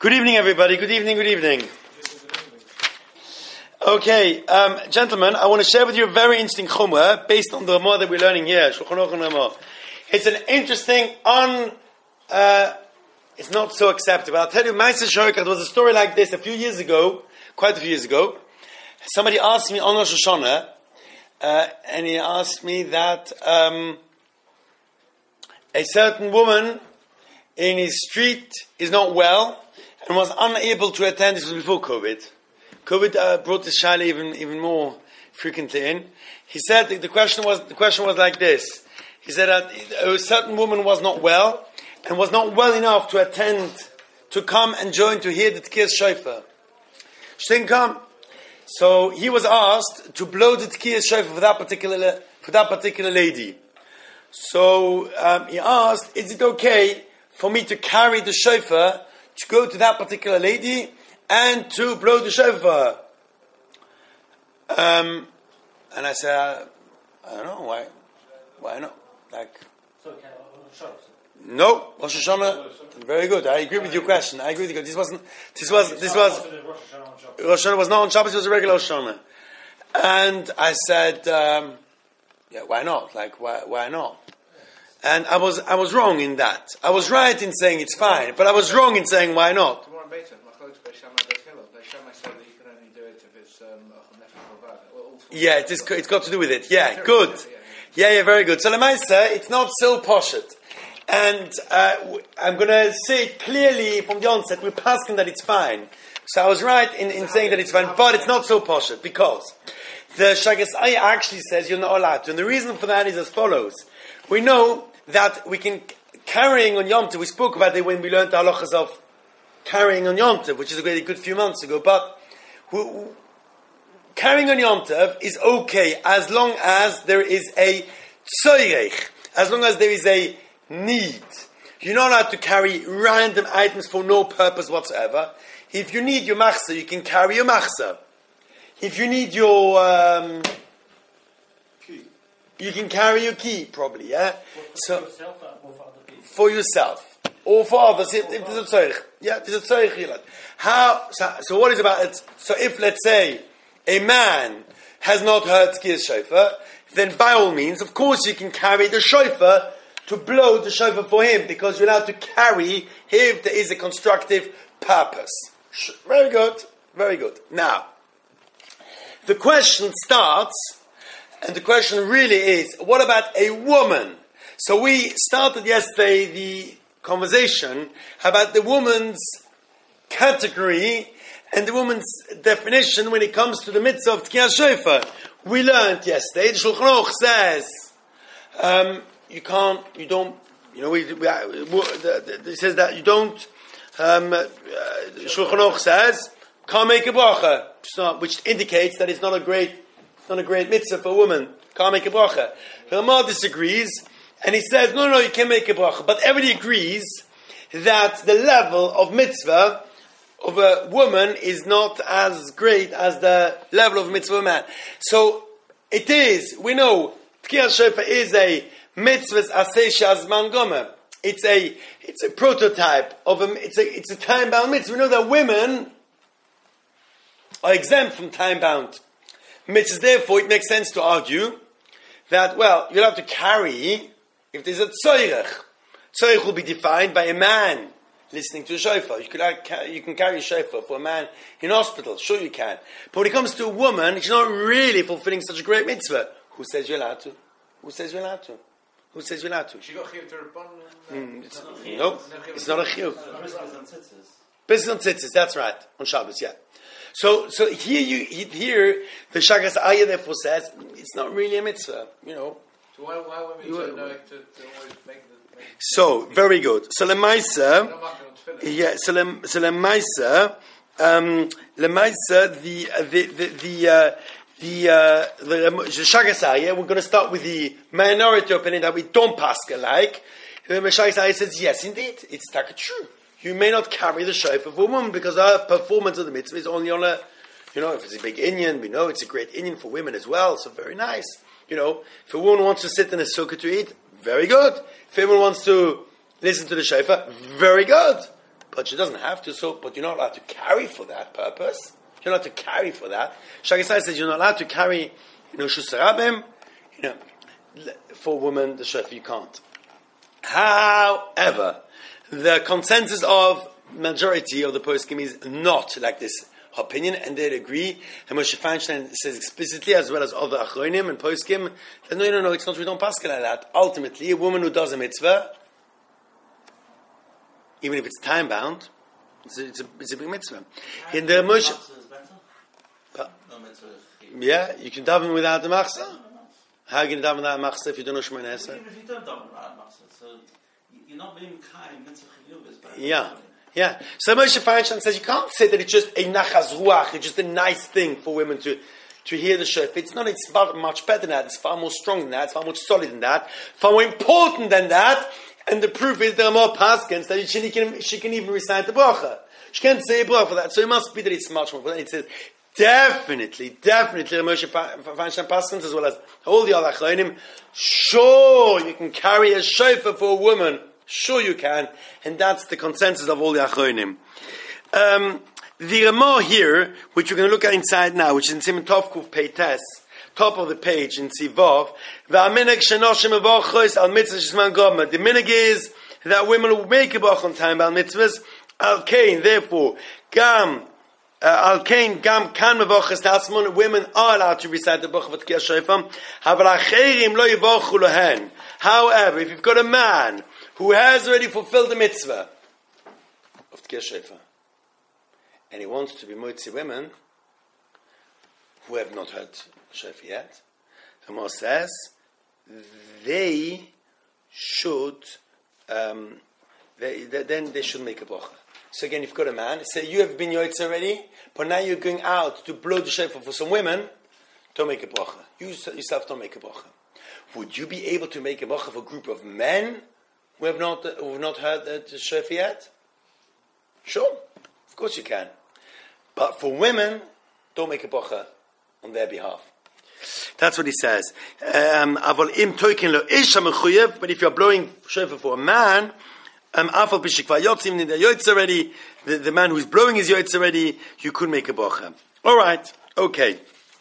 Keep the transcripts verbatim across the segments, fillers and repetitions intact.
Good evening, everybody. Good evening, good evening. Okay, um, gentlemen, I want to share with you a very interesting chumrah based on the Ramah that we're learning here. Shulchan Aruch and Ramah. It's an interesting, un, uh, it's not so acceptable. I'll tell you, Ma'aser Shokat, there was a story like this a few years ago, quite a few years ago. Somebody asked me on Rosh Hashanah, uh, and he asked me that um, a certain woman in his street is not well and was unable to attend. This was before COVID. COVID uh, brought this shayla even even more frequently in. He said the, the question was the question was like this. He said that a certain woman was not well and was not well enough to attend, to come and join to hear the Tkiyas Shofar. She didn't come, so he was asked to blow the Tkiyas Shofar for that particular for that particular lady. So um, he asked, "Is it okay for me to carry the shofar to go to that particular lady and to blow the shofar?" Um, and I said, I, I don't know, why why not? Like, no, Rosh Hashanah, very good. I agree with your question. I agree with you. This wasn't, this was, this was, Rosh Hashanah was not on Shabbos, it was a regular Rosh Hashanah. And I said, um, yeah, why not? Like, why, why not? And I was, I was wrong in that. I was right in saying it's fine, but I was wrong in saying why not. Yeah, it is, it's got to do with it. Yeah, good. Yeah, yeah, very good. So Lemaisa, it's not so poshut. And uh, I'm going to say it clearly from the onset, we're passing that it's fine. So I was right in, in saying that it's fine, but it's not so poshut, because the Shagas Aya actually says you're not allowed to. And the reason for that is as follows. We know that we can, carrying on Yom Tov, we spoke about it when we learned the halachas of carrying on Yom Tov, which is a very good few months ago, but we, we, carrying on Yom Tov is okay as long as there is a tzoyrech, as long as there is a need. You're not allowed to carry random items for no purpose whatsoever. If you need your machzah, you can carry your machzah. If you need your um, key, you can carry your key, probably, yeah? So, for yourself or for other people? For yourself. Or for others, if, if there's a tzorich. Yeah, there's a tzorich. How, so, so what is about it? So if, let's say, a man has not heard Tkiyas Shofar, then by all means, of course you can carry the shofar to blow the shofar for him, because you're allowed to carry if there is a constructive purpose. Very good, very good. Now, the question starts, and the question really is, what about a woman? So we started yesterday the conversation about the woman's category and the woman's definition when it comes to the mitzvah of Tkiyas Shofar. We learned yesterday, the Shulchan Aruch says, um, you can't, you don't, you know, we, we, it says that you don't, um, uh, Shulchan Aruch says, can't make a bracha, not, which indicates that it's not a great, it's not a great mitzvah for a woman. Can't make a bracha. Ramah disagrees, and he says, no, no, you can make a bracha. But everybody agrees that the level of mitzvah of a woman is not as great as the level of mitzvah of a man. So it is, we know, Tkiyas Shofar is a mitzvahs aseh she'azman gomer. It's a, it's a prototype of a, it's a, it's a time-bound mitzvah. We know that women are exempt from time-bound mitzvahs. Therefore, it makes sense to argue that, well, you'll have to carry, if there's a tzoyrech, tzoyrech will be defined by a man listening to a shofar. You, could, you can carry a shofar for a man in hospital. Sure you can. But when it comes to a woman, she's not really fulfilling such a great mitzvah. Who says you're allowed to? Who says you're allowed to? Who says you're allowed to? She got chiyuv to Rabban? No, it's not a chiyuv. Business on tzitzis, that's right. On Shabbos, yeah. So, so here you here the Shagas Aya therefore says it's not really a mitzvah, you know. So why why would we you, know to, to always make the make So very good. So Lemaisa, yeah. So Lem, so Lemaisa, um, Lemaisa the the the the. Uh, The uh, the, the Shagasaya, we're going to start with the minority opinion that we don't pass like. The Shagasaya says, yes, indeed, it's taka true. You may not carry the shofar for a woman because our performance of the mitzvah is only on a, you know, if it's a big Inyan, we know it's a great Inyan for women as well, so very nice. You know, if a woman wants to sit in a sukkah to eat, very good. If a woman wants to listen to the shofar, very good. but she doesn't have to. So, but you're not allowed to carry for that purpose. You're not allowed to carry for that. Shagisai says you're not allowed to carry, you know, shusarabim, you know, for women the shofar you can't. However, the consensus of majority of the poskim is not like this opinion, and they agree. And Moshe Feinstein says explicitly, as well as other achronim and poskim, that no, no, no, it's not. We don't pass like that. Ultimately, a woman who does a mitzvah, even if it's time bound, it's a, it's a, it's a big mitzvah. In the Moshe, yeah, you can daven without the machzah. How are you going to daven without the machzah if you don't know Shemona Esrei? Even if you don't daven without machzah, so you're not being kind. Mitzvah chiyuv. Yeah. Yeah. So Moshe Feinstein says you can't say that it's just a nachas ruach, it's just a nice thing for women to, to hear the shofar. It's not, it's far much better than that, it's far more strong than that, it's far more solid than that, far more important than that, and the proof is there are more paskins that she can, she can even recite the bracha. She can't say a bracha for that, so it must be that it's much more important. It says, definitely, definitely Moshe Feinstein paskins as well as all the other achronim, sure you can carry a shofar for a woman. Sure you can, and that's the consensus of all the Achronim. Um, the Ramah here, which we're going to look at inside now, which is in Siman Tov Kuf Peites, top of the page in Sivov, the minig is that women will make a brach on time about mitzvahs, al kain, therefore, gam, al kain, gam kan mevochas tasmon, women are allowed to recite the brach of Tkiyah Shofar, havar acherim lo yivochu lohen. However, if you've got a man who has already fulfilled the mitzvah of Tkiyah Shofar, and he wants to be moitzi women who have not heard Shofar yet, the Moshe says they should, um, they, they, then they should make a bracha. So again, if you've got a man, say you have been yoitz already, but now you're going out to blow the shofar for some women, don't make a bracha. You yourself don't make a bracha. Would you be able to make a bracha for a group of men who have not who have not heard the shofar yet? Sure, of course you can. But for women, don't make a bracha on their behalf. That's what he says. Um, but if you're blowing shofar for a man, um, already, the, the man who's blowing his yotz already, you could make a bracha. All right, okay.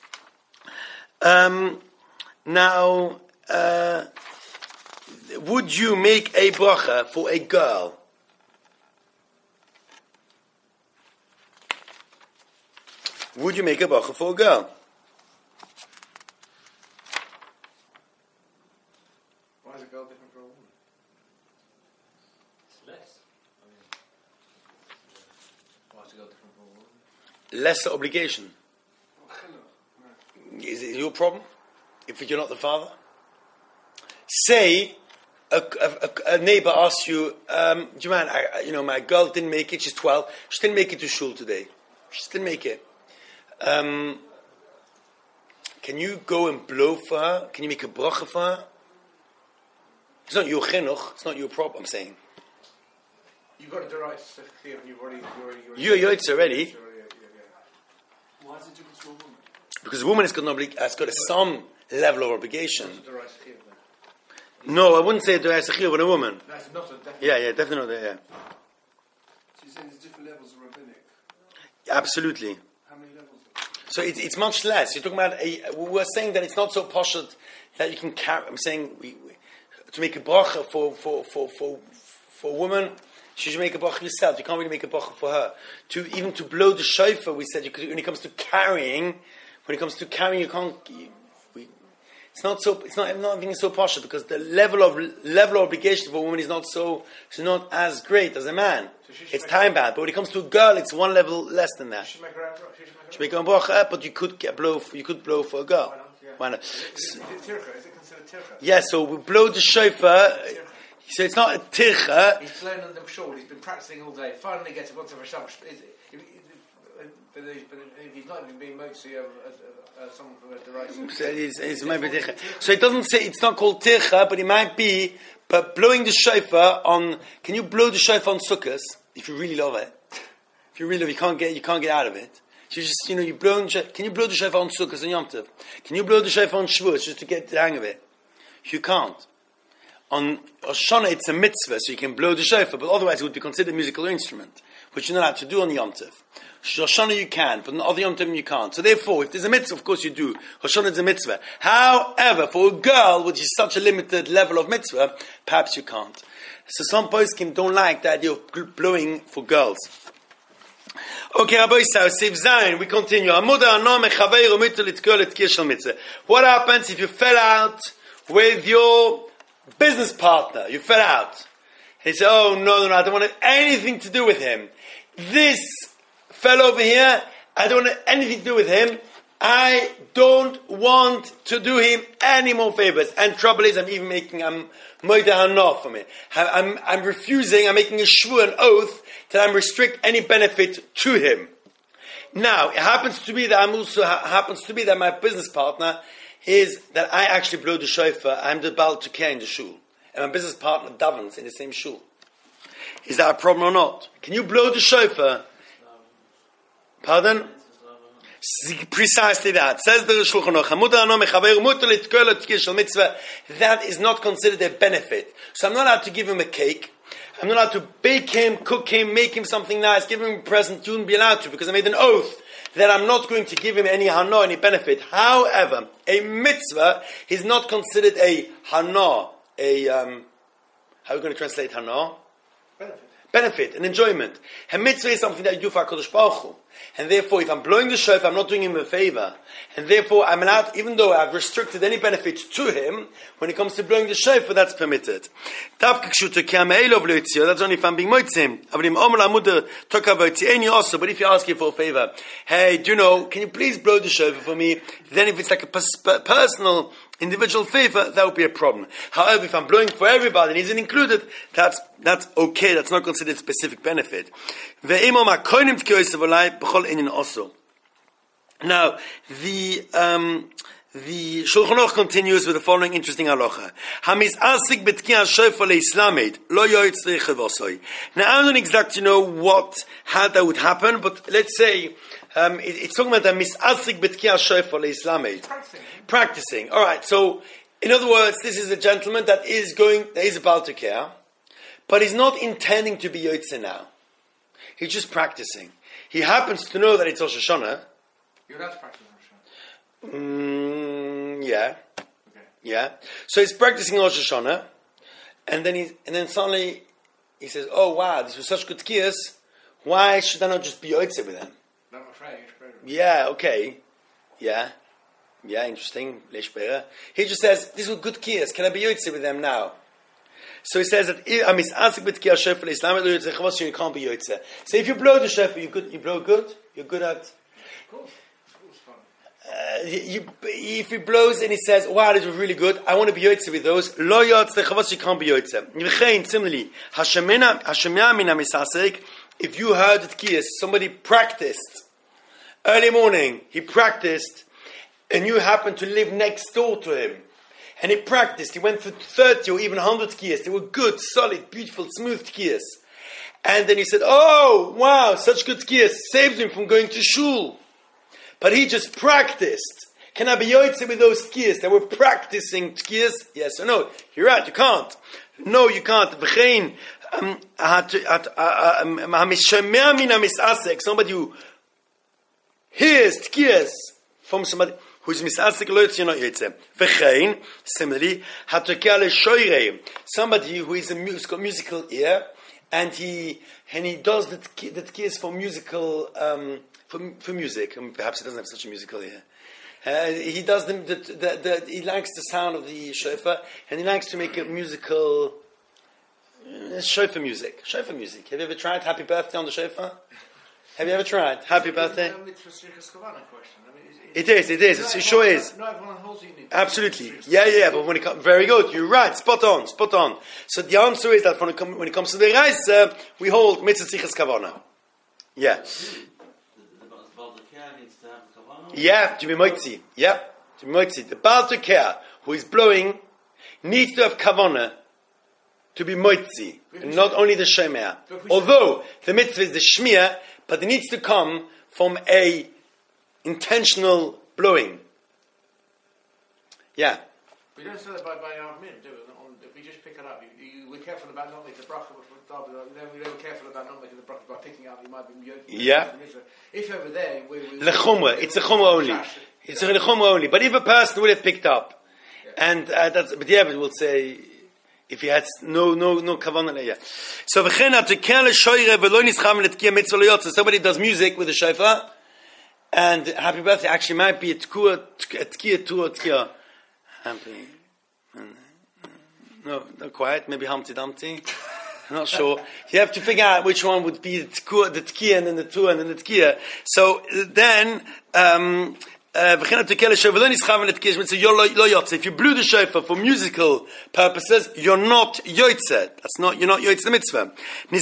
Um, now, uh, would you make a bracha for a girl? Would you make a bracha for a girl? Why is a girl different from a woman? It's less. I mean, why is a girl different from a woman? Lesser obligation. Is it your problem if you're not the father? Say a, a, a neighbor asks you, um, do you mind, I, you know, my girl didn't make it, she's twelve, she didn't make it to shul today. She just didn't make it. Um, can you go and blow for her? Can you make a bracha for her? It's not your chinuch, it's not your problem, I'm saying. You've got the right to clear and you've already... You're, already, you're, you're it's already. Yeah, yeah, yeah. Why is it different to a woman? Because a woman has got, an obli- has got a, some level of obligation. What's the right to clear then? No, I wouldn't say the right to clear with a woman. That's not a definite... Yeah, yeah, definitely not there, yeah. So you're saying there's different levels of rabbinic? Absolutely. How many levels? So it's it's much less. You're talking about a. We're saying that it's not so poshut that you can carry. I'm saying we, we, to make a bracha for for for for for a woman, she should make a bracha yourself. You can't really make a bracha for her. To even to blow the shofar, we said you could, when it comes to carrying, when it comes to carrying, you can't. You, we, it's not so. It's not not being so poshut because the level of level of obligation for a woman is not so. It's not as great as a man. So it's time bound. But when it comes to a girl, it's one level less than that. She should make her own bracha. She make her own bracha, but you could get blow. For, you could blow for a girl. Why not? Yeah. Why not? Is it, is it tircha? Is it considered tircha? Yeah, so we blow the shofar. So it's not a tircha. He's flown on them short. He's been practicing all day. Finally gets a bunch of a shop. But if he's not even being motzi of someone from the right. So it's, it's maybe tircha. So it doesn't say it's not called tircha, but it might be. But blowing the shofar on. Can you blow the shofar on sukkahs if you really love it? If you really love, it, you can't get you can't get out of it. So you just you know you blow. Can you blow the shofar on sukkahs and Yom Tov? Can you blow the shofar on Shavuot just to get the hang of it? You can't. on Rosh Hashanah it's a mitzvah, so you can blow the shofar, but otherwise it would be considered a musical instrument, which you're not allowed to do on the Yom Tov. Rosh Hashanah you can, but on other Yom Tov you can't. So therefore, if there's a mitzvah, of course you do. Rosh Hashanah is a mitzvah. However, for a girl, which is such a limited level of mitzvah, perhaps you can't. So some poskim don't like the idea of blowing for girls. Okay, Rabbi Yisrael, Sif Zayin, we continue. What happens if you fell out with your business partner? You fell out. He said, oh, no, no, no, I don't want anything to do with him. This fellow over here, I don't want anything to do with him. I don't want to do him any more favors. And trouble is, I'm even making I'm moida hana for me. I'm, I'm refusing, I'm making a shvu, an oath, that I'm restrict any benefit to him. Now, it happens to be that I'm also, happens to be that my business partner is that I actually blow the shofar. I'm the Baal Tukeh in the shul. And my business partner davens in the same shul. Is that a problem or not? Can you blow the shofar? Pardon? Precisely that. Says the Shulchan Aruch, that is not considered a benefit. So I'm not allowed to give him a cake. I'm not allowed to bake him, cook him, make him something nice, give him a present. You wouldn't be allowed to, because I made an oath that I'm not going to give him any hana, any benefit. However, a mitzvah is not considered a hana, a, um, how are we going to translate hana? Benefit. Benefit, an enjoyment. A mitzvah is something that you do for HaKadosh Baruch Hu. And therefore, if I'm blowing the shofar, I'm not doing him a favor. And therefore, I'm allowed, even though I've restricted any benefit to him, when it comes to blowing the shofar, that's permitted. That's only if I'm being moitzim. But if you ask him for a favor, hey, do you know, can you please blow the shofar for me? Then if it's like a pers- personal, individual favor, that would be a problem. However, if I'm blowing for everybody and he's included, that's that's okay. That's not considered specific benefit. Now, the um, the Shulchan Aruch continues with the following interesting halacha. Now, I don't exactly know what how that would happen, but let's say um, it, it's talking about a misasik betkia shofar leislamid. Practicing. All right. So, in other words, this is a gentleman that is going, that is about to care, but he's not intending to be Yotze now. He's just practicing. He happens to know that it's Rosh Hashanah. You're allowed to practice Rosh Hashanah. Mm, yeah. Okay. Yeah. So he's practicing Rosh Hashanah, and then he, and then suddenly he says, "Oh wow, this was such good kiyas. Why should I not just be Yotze with him?" No, I'm afraid. afraid Yeah. Okay. Yeah. Yeah, interesting. He just says, these were good kiyas. Can I be Yotze with them now? So he says that you can't be Yotze. So if you blow the shofar, you good. You blow good. You're good at. Of course, of course, fun. Uh, you, if he blows and he says, "Wow, this was really good. I want to be Yotze with those." Lo Yotze, you can't be Yotze. Similarly, if you heard that kiyas, somebody practiced early morning. He practiced. And you happen to live next door to him. And he practiced. He went through thirty or even one hundred tkiyas. They were good, solid, beautiful, smooth tkiyas. And then he said, oh, wow, such good tkiyas. Saved him from going to shul. But he just practiced. Can I be Yotze with those tkiyas? They were practicing tkiyas? Yes or no? You're right, you can't. No, you can't. Somebody who hears tkiyas from somebody who's misasik loytz you're not yotze. V'chein, similarly, hatokeh le'shoirei, somebody who is a musical, musical ear, and he and he does the tkiyas for musical um, for for music. And perhaps he doesn't have such a musical ear. Uh, he does them. The, the, the, he likes the sound of the shofar, and he likes to make a musical uh, shofar music. Shofar music. Have you ever tried Happy Birthday on the shofar? Have you ever tried Happy Birthday? It is, it is, it sure is. Absolutely. Yeah, yeah, but when it comes, very good, you're right, spot on, spot on. So the answer is that when it, com- when it comes to the Reis, uh, we hold Mitzvah Tzichas Kavana. Yeah. Yeah, to be Moitzi. Yeah, to be Moitzi. The Baal Tukeh, who is blowing, needs to have Kavana to be Moitzi, and not only the Shemea. Although the mitzvah is the Shmiya, but it needs to come from a intentional blowing. Yeah. We don't say that by, by our men, do we? On, if we just pick it up, you, you, we're careful about not making the bracha. Then we were careful about not making the bracha by picking up. You might be yeah. If over there, we, we, lechumra, it's a chumra only. It's a lechumra only. But if a person would have picked up, yeah. and uh, that's, but yeah, but we'll say if he had no no no kavanah, yeah. So v'chena tekel shoyre v'lo nischam letkiya mitzvah lo yotze. Somebody does music with a shofar, and happy birthday actually might be a tkua tkiya tu tkiya. Happy. No, not quite. Maybe Humpty Dumpty. I'm not sure. You have to figure out which one would be the tkiya, the tkiya, and then the tu, and then the tkiya. So then, um, uh, if you blew the shofar for musical purposes, you're not yotzeh. That's not, you're not yotzeh the mitzvah.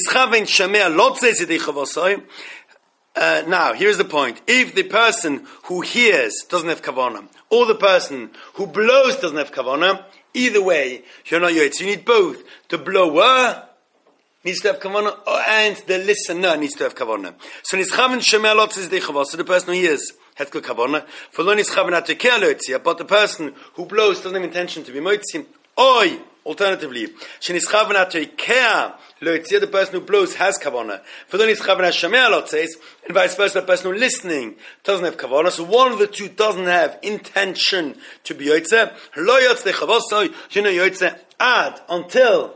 Uh, now, here's the point. If the person who hears doesn't have kavanah, or the person who blows doesn't have kavanah, either way, you're not yotzeh. You need both. The blower needs to have kavanah, and the listener needs to have kavanah. So, nischaven shemeh lotzeh zedei chavos. So the person who hears has good kavanah. For lo nischaven atekeh lotzeh, but the person who blows doesn't have intention to be motzim. Oi, alternatively, shenischaven atekeh lotzeh, the person who blows has kavanah. For lo nischaven shemeh lotzeh, and vice versa, the person who listening doesn't have kavanah. So one of the two doesn't have intention to be yotzeh. Lo yotzeh chavos, you know yotzeh ad until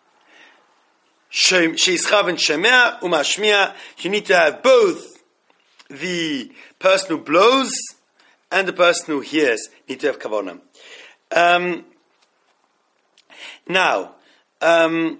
sheischaven shemeh umashmiya. You need to have both the person who blows and the person who hears need to have kavanah. Um, now, um,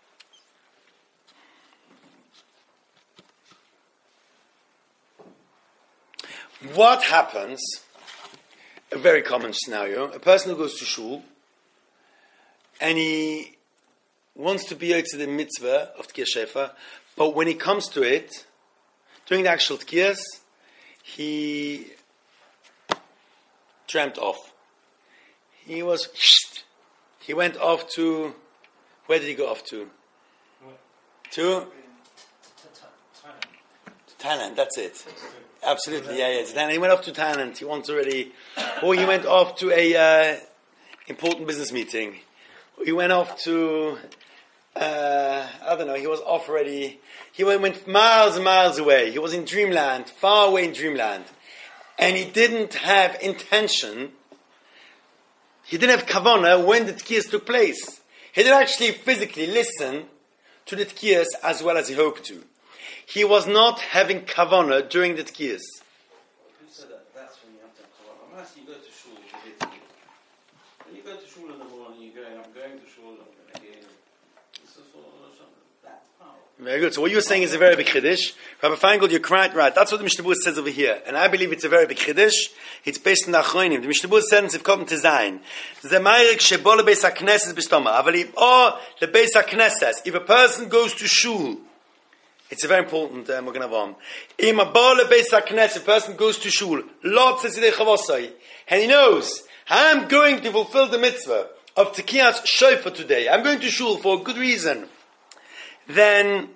what happens? A very common scenario: a person who goes to shul and he wants to be to the mitzvah of Tkiyah Shofar, but when he comes to it, during the actual Tkiyas, he dreamt off. He was, he went off to, where did he go off to? To? To Thailand, that's it. Absolutely, yeah, yeah. Thailand. He went off to Thailand. He wants already, or he went off to a uh, important business meeting. He went off to, uh, I don't know, he was off already. He went, went miles and miles away. He was in dreamland, far away in dreamland. And he didn't have intention, he didn't have kavanah when the tkiyas took place. He didn't actually physically listen to the tkiyas as well as he hoped to. He was not having kavanah during the tkiyas. Who said that? That's when you have to have kavanah. I'm asking you go to shul to get tkiyah. When you go to shul in the morning, you're going, I'm going to shul, I'm going to get this is for that's power. Very good. So what you're saying is a very big chiddush. Rabbi Feingold, you're quite right. That's what the Mishnah Berurah says over here. And I believe it's a very big chiddush. It's based on the Achronim. The Mishnah Berurah says, if come to Zayin, the Meirik shebo lebeis hakneses b'stoma. Avali or lebeis hakneses. If a person goes to shul, it's a very important uh, Magen Avraham. Im haba lebeis hakneses, a person goes to shul, lo tzedei chavosai, and he knows, I'm going to fulfill the mitzvah of Tkiyas Shofar today. I'm going to shul for a good reason. Then,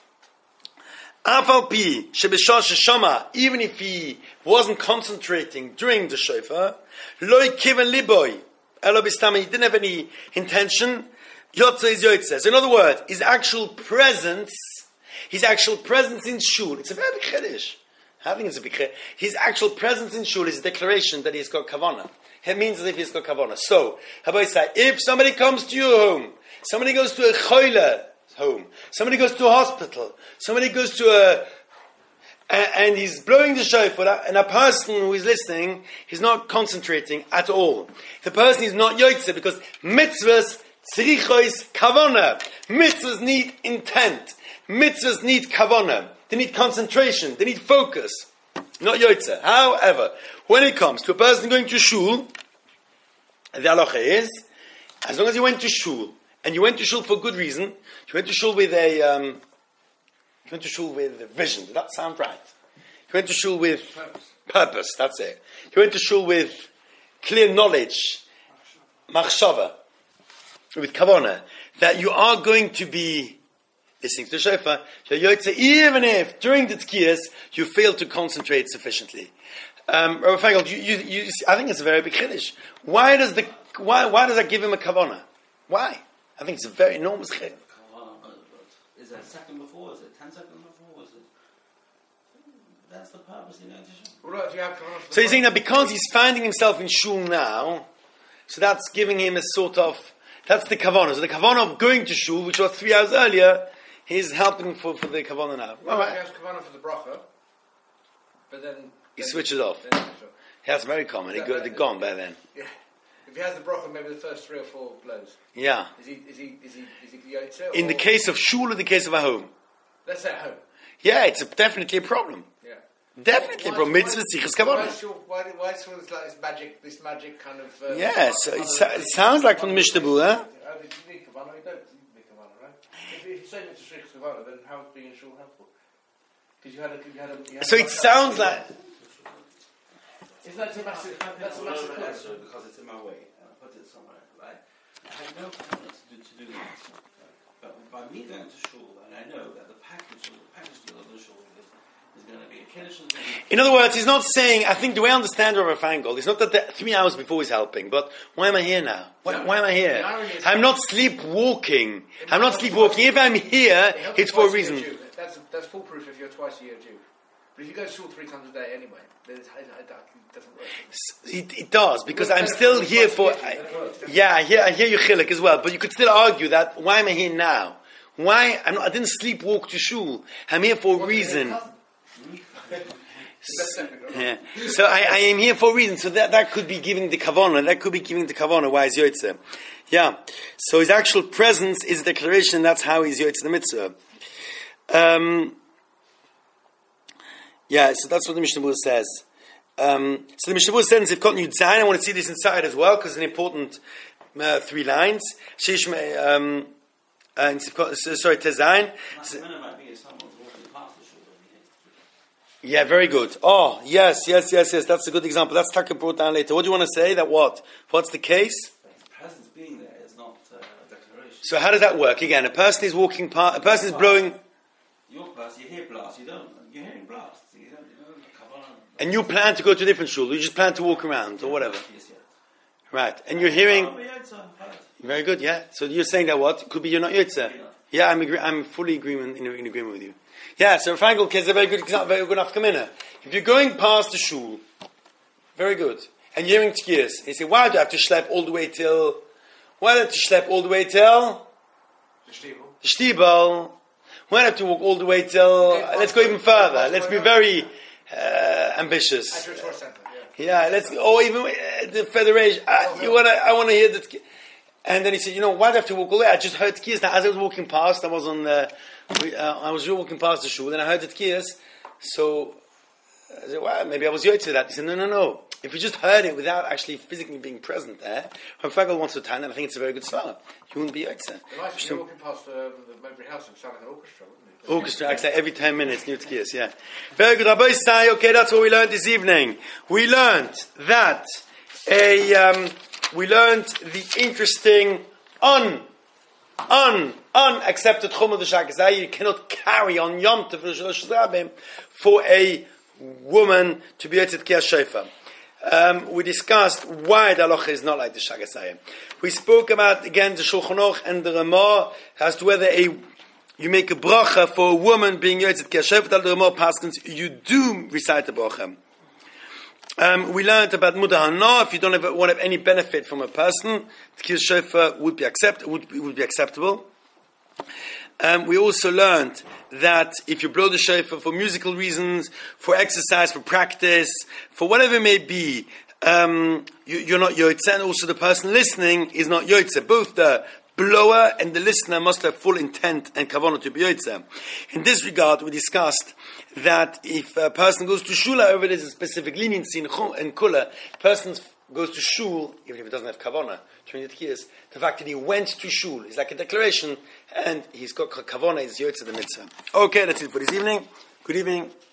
Afal Pi, Shebeshosh Shama, even if he wasn't concentrating during the shofar, Loi Kiven Liboy, Elo Bistama, he didn't have any intention, Yotze is Yotze. So in other words, his actual presence, his actual presence in shul, it's a very big chiddush. I think it's a big chiddush. His actual presence in shul is a declaration that he's got kavanah. It means as if he's got kavanah. So, how about I say, if somebody comes to your home, somebody goes to a choyle home, somebody goes to a hospital, somebody goes to a, and, and he's blowing the shofar, and a person who is listening, he's not concentrating at all. The person is not yotzeh, because mitzvahs tzrichois kavanah. Mitzvahs need intent. Mitzvahs need kavanah. They need concentration. They need focus. Not yotzeh. However, when it comes to a person going to shul, the halacha is, as long as you went to shul, and you went to shul for good reason, you went to shul with a, um, you went to shul with a vision. Did that sound right? You went to shul with purpose. purpose that's it. You went to shul with clear knowledge, machshava, with kavanah, that you are going to be listening to the shofar, even if during the tkiyas you fail to concentrate sufficiently. Um, Rabbi Feingold, you, you, you, I think it's a very big chiddush. Why does the why why does that give him a kavanah? Why? I think it's a very enormous chilek. Is that a second before? Is it ten seconds before? Is it? That's the purpose in going to shul. Well, if you have kavanah for the So you're saying that bracha- because he's finding himself in shul now, so that's giving him a sort of, that's the kavanah. So the kavanah of going to shul, which was three hours earlier, he's helping for, for the kavanah now. Well, All if he right. has kavanah for the bracha, but then He then- switches off. then he switches off. That's very common. He go, they're gone by then. Yeah. If he has the bracha, maybe the first three or four blows. Yeah. Is he? Is he? Is he? Is he yotze? In the or- case of shul or the case of a home? let's say at home. Yeah, it's a, definitely a problem. Yeah. Definitely a Why- problem. why- Mitzvah sichas Why, kavanah. is your- why, why is it like this magic? This magic kind of. Uh, Yeah, so it, sa- it sounds like from the Mishnah Berurah, huh? Oh, did you need kavanah? You don't need kavanah, right? If, if you say it's a shrikh's kavanah, then how is being in shul helpful? Because you had a. You had a you had So a- it sounds like. Isn't that a massive? That's a massive No, plus. so because it's in my way, and I put it somewhere, right? I have no plan to do to do this, but by me going to shul, and I know that the package, the package deal of the shul is, is going to be a kiddush. is gonna be- In other words, he's not saying, I think the way I understand Rav Feingold, it's not that the three hours before he's helping, but why am I here now? Why, why am I here? The irony is- I'm not sleepwalking. I'm not sleepwalking. If I'm here, It helps it's you for a twice year reason. Jew. That's that's foolproof if you're twice a year Jew. But if you go to shul three times a day anyway, then it's, it, it, it doesn't work. It, it does, because I'm still here for... I, yeah, I hear, I hear you chilek as well, but you could still argue that, why am I here now? Why? I'm not, I didn't sleepwalk to shul. I'm here for a reason. Yeah. So I, I am here for a reason. So that, that could be giving the kavanah. That could be giving the kavanah. Why is yotze? Yeah. So his actual presence is a declaration. That's how he's yotze the mitzvah. Um, yeah. So that's what the Mishnah Berurah says. Um, so the Mishnah Berurah says, "If cotton Yud Zayin," I want to see this inside as well because it's an important uh, three lines. Sheish me- um, and sorry, Tezayin. Now, the minute might be if someone's walking past the shul, then he Yeah, very good. Oh, yes, yes, yes, yes. That's a good example. That's Taka brought down later. What do you want to say? That what? What's the case? his presence being there is not uh, a declaration. So how does that work? Again, a person is walking past, a person is blowing, Your blast, you hear blasts, you don't. You're hearing blasts. You don't, you don't kavanah. and you plan to go to a different shul. You just plan to walk around or whatever. Yes, yes. Right. And you're hearing, Oh, yeah, it's, uh, right. very good, yeah. So you're saying that what? Could be you're not Yotze. Yeah, I'm agree, I'm fully agreement, in, in agreement with you. Yeah, so Feingold is a very good example, very good afkamina. If you're going past the shul, very good, and you're hearing tkiyas, you say, why do I have to schlep all the way till, why do I have to schlep all the way till The shtiebel. the Stiebel? Why do I have to walk all the way till, uh, let's go even further, let's be very uh, ambitious. At your tour center, yeah. Yeah, let's, or even uh, the Federation, uh, you wanna, I want to hear that. And then he said, you know, why do I have to walk all the way? I just heard tkiyas. Now, as I was walking past, I was on the, we, uh, I was walking past the shul, then I heard the tkiyas. So, I said, well, maybe I was yotze to that. He said, no, no, no. If you just heard it without actually physically being present there, when Fagel wants to time, then I think it's a very good svara. You wouldn't be yotze. The nice if you're walking past um, the Mowbray House and sound like an orchestra, wouldn't it? Orchestra, actually, every ten minutes, new tkiyas, yeah. Very good. Rabbi say, okay, that's what we learned this evening. We learned that a, um, we learned the interesting, un, un, unaccepted chum of the Shakazai. You cannot carry on Yom Tov for a woman to be able to Tkiyas Shofar. Um, we discussed why the halacha is not like the Shagasayim. We spoke about, again, the Shulchan Aruch and the Ramah as to whether a you make a bracha for a woman being Yotzet Tkiyas Shofar. The Ramah paskins, you do recite the bracha. Um, we learned about Mudah Hana. If you don't have, want to have any benefit from a person, Tkiyas Shofar would be accept would, would be acceptable. Um, we also learned that if you blow the shofar for musical reasons, for exercise, for practice, for whatever it may be, um, you, you're not yotze, and also the person listening is not yotze. Both the blower and the listener must have full intent and kavanah to be yotze. In this regard, we discussed that if a person goes to shul, however, there's a specific leniency in kula. Person goes to shul, even if he doesn't have kavanah, during the tkiyas, the fact that he went to shul is like a declaration, and he's got kavanah, is yotze the mitzvah. Okay, that's it for this evening. Good evening.